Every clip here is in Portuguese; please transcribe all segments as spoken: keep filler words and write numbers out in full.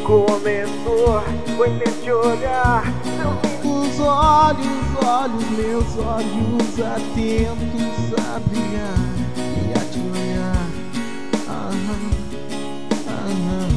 começou foi nesse olhar. Os olhos, olhos, meus olhos atentos a brilhar e a te olhar. Aham, aham.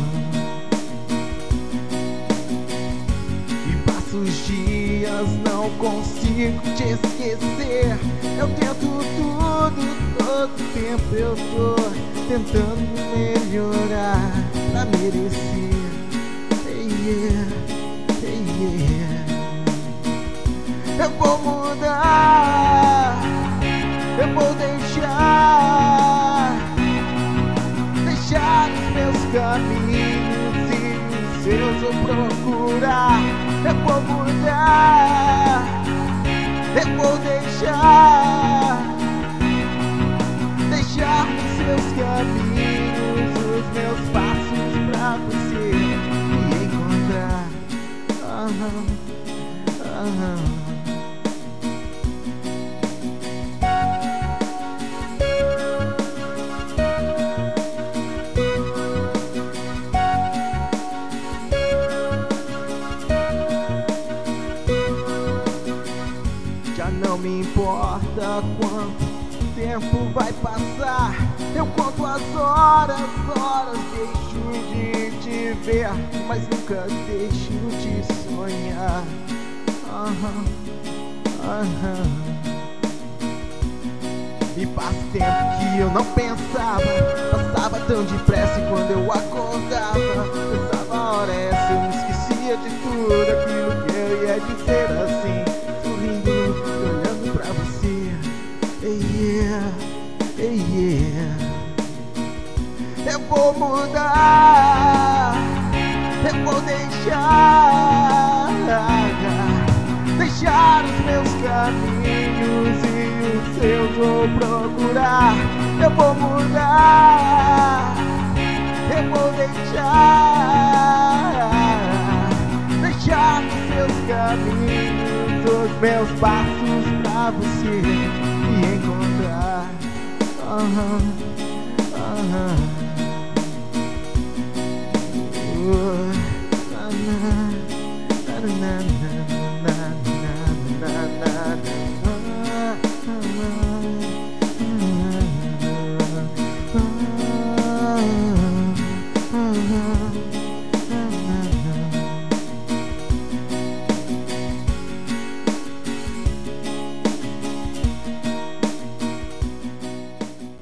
E passo os dias, não consigo te esquecer. Eu tento tudo, todo tempo eu tô tentando melhorar pra merecer. Hey, yeah, hey, yeah. Eu vou mudar, eu vou deixar, deixar os meus caminhos e os seus eu procurar. Eu vou mudar, eu vou deixar, deixar os seus caminhos, os meus passos pra você me encontrar. Aham, aham. Já não me importa quanto tempo vai passar, eu conto as horas, horas, deixo de te ver, mas nunca deixo de sonhar. Aham, aham. E faz tempo que eu não pensava, passava tão depressa e quando eu acordava, pensava a hora essa, eu me esquecia de tudo aquilo que eu ia dizer assim. Hey, yeah. Eu vou mudar, eu vou deixar, deixar os meus caminhos e os seus vou procurar. Eu vou mudar, eu vou deixar, deixar os seus caminhos, os meus passos pra você me encontrar. Aham, aham. Uh, na, na, na, na, na.